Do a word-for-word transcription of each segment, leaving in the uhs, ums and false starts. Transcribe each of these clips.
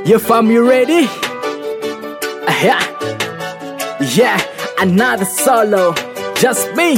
Your fam, you ready? Uh, yeah, yeah, another solo, just me.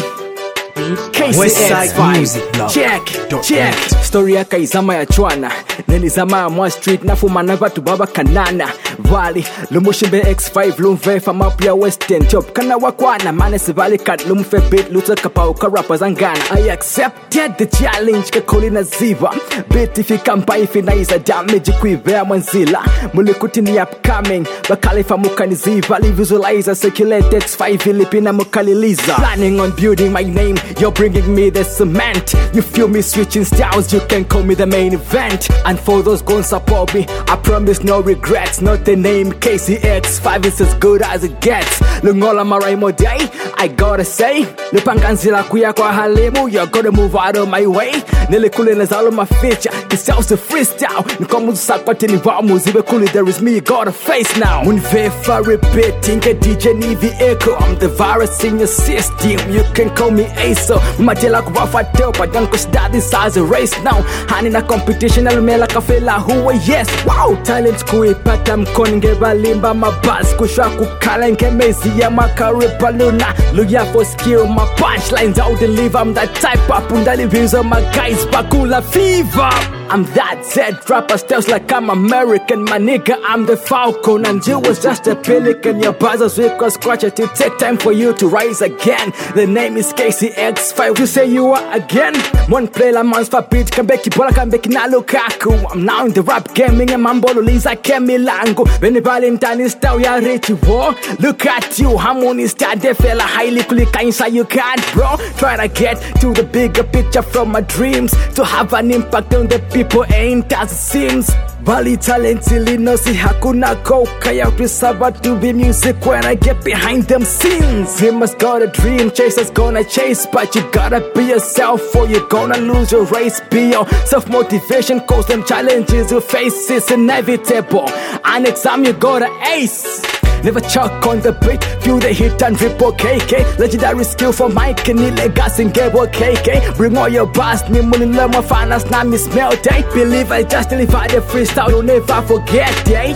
K C X five, check, check. Story yaka izama ya chwana Nelizama ya mwa street nafuma na vatu baba kanana Vali, lumushimbe X five lumve fama pia western Chop kana wakwana, mane si vali kat lumfe beat Luta kapau ka rappers angana I accepted the challenge ka kuli na ziva Beat ifi kampa ifi na isa damage kuivea mwanzila Mulikuti ni upcoming, bakali fa mukani ziva Li visualizer, circulate X five ilipina mukaliliza Planning on building my name, you're bringing me the cement You feel me switching styles, you can call me the main event And for those gon' support me, I promise no regrets Not the name K C X five is as good as it gets Lungola maraimo day, I gotta say Lupanganzila kuya kwa halimu, you're gonna move out of my way Nilikuli nazalo my feature, kiself's a freestyle Nikomu sakwati ni vamu, zibe kuli there is me, you gotta face now Munvefa repeating, a D J Nivi echo I'm the virus in your system, you can call me Aso Matela kuwafa dope, I don't consider this as a race now Hani na competition, alumela kafela huwa yes Wow, talent kuipata mkoni ngeba limba mabaz Kushwa kukala nkemezi ya makaripa luna Luya for skill, my punchlines out deliver I'm that type up, undali views on my guys Bakula fever I'm that Z rapper steps like I'm American My nigga, I'm the Falcon And you was just a pelican Your buzzers we could scratch it It take time for you to rise again The name is K C X five You say you are again One play la months for beat Kambeki bola kambeki na Lukaku I'm now in the rap gaming And mambolo liza kemilango Beni Valentine style ya Richie War Look at you, harmony star De fella highly kulika inside you can't bro Try to get to the bigger picture from my dreams To have an impact on the people People ain't as it seems Bali talent ilino si hakuna koka ya pisaba to be music when I get behind them scenes You must got a dream, chasers gonna chase But you gotta be yourself or you're gonna lose your race Be your self-motivation cause them challenges you face is inevitable And exam you gotta ace Never chuck on the beat, feel the hit and ripple K K Legendary skill for Mike and legacy and Gable K K Bring all your bars, ni muni lema fanas na mi smell day Believe I just deliver the freestyle, you'll never forget day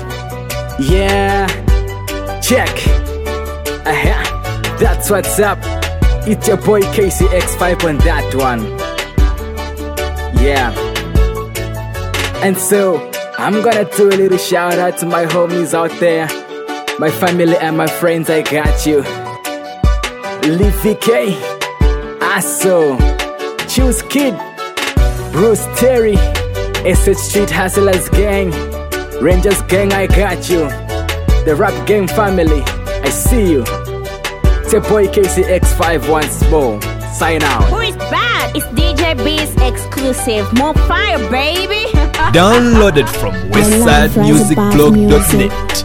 Yeah, check uh-huh. That's what's up It's your boy K C X five on that one Yeah And so, I'm gonna do a little shout out to my homies out there My family and my friends, I got you. Livy K, Aso, Choose Kid, Bruce Terry, S H Street Hustlers Gang, Rangers Gang, I got you. The Rap Gang family, I see you. It's your boy K C X five once more. Sign out. Who is back? It's D J B's exclusive. More fire, baby. Downloaded from westside music blog dot net.